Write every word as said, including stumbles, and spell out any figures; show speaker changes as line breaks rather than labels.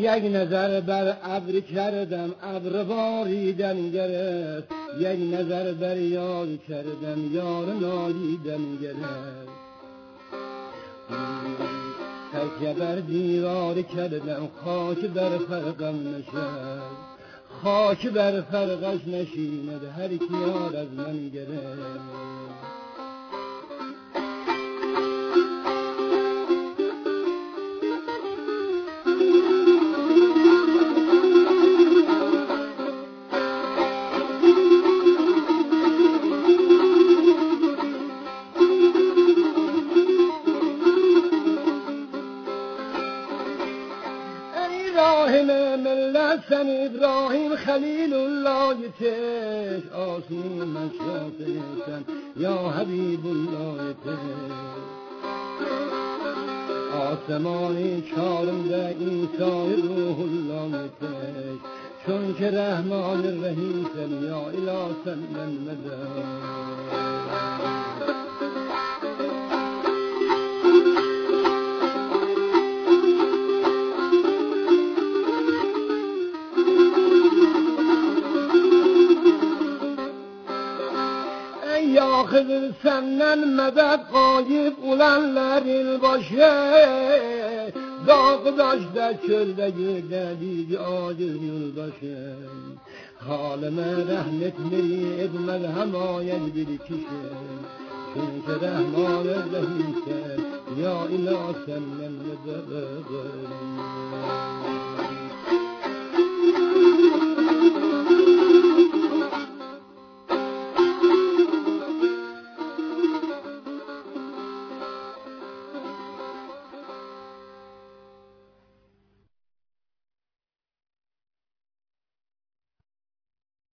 یک نظر بر ابر کردم ابر باریدن گرفت، یک نظر بر یار کردم یار نالیدن گرفت. تکیه بر دیوار کردم خاک بر فرقم نشد، خاک بر فرقش نشیند هر کی یار از من گرفت.
حسن ابراهیم خلیل الله تش آسون مشاتشن یا حبیب الله تش آسمانی چارم ده ایسای روح الله تش چون که رحمان الرحیم سن یا اله سن مدد Kızıl senden medet kayıp ulanların başı Dağdaşda çölde gölde acil yoldaşı Halime rahmet meri etmez hemayet bir kişi Çünkü Rahman Rahim'se ya ilah senden medet